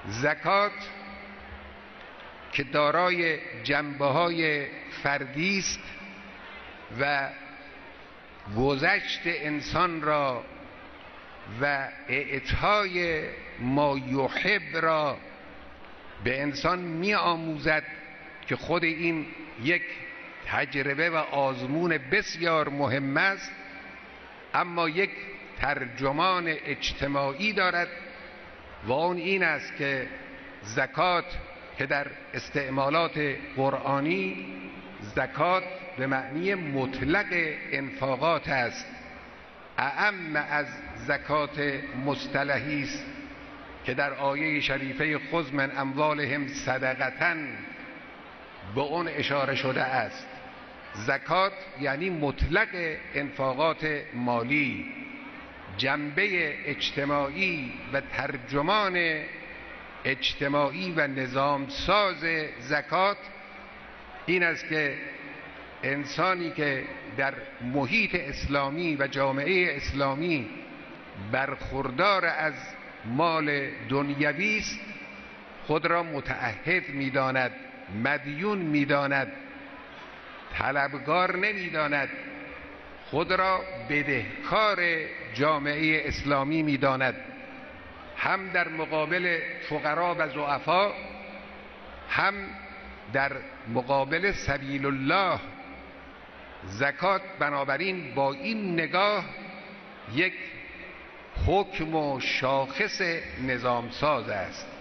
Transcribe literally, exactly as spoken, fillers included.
زکات که دارای جنبه‌های فردی است و گذشت انسان را و اعطای ما یحب را به انسان می آموزد که خود این یک تجربه و آزمون بسیار مهم است، اما یک ترجمان اجتماعی دارد و اون این است که زکات که در استعمالات قرآنی زکات به معنی مطلق انفاقات است، اعم از زکات مصطلحی است که در آیه شریفه خذ من اموالهم صدقةً به اون اشاره شده است. زکات یعنی مطلق انفاقات مالی، جنبه اجتماعی و ترجمان اجتماعی و نظام ساز زکات این است که انسانی که در محیط اسلامی و جامعه اسلامی برخوردار از مال دنیوی است خود را متعهد می‌داند، مدیون می‌داند، طلبگار نمی‌داند، خود را بدهکار جامعه اسلامی می‌داند، هم در مقابل فقرا و ضعفا، هم در مقابل سبیل الله. زکات بنابراین با این نگاه یک حکم و شاخص نظام ساز است.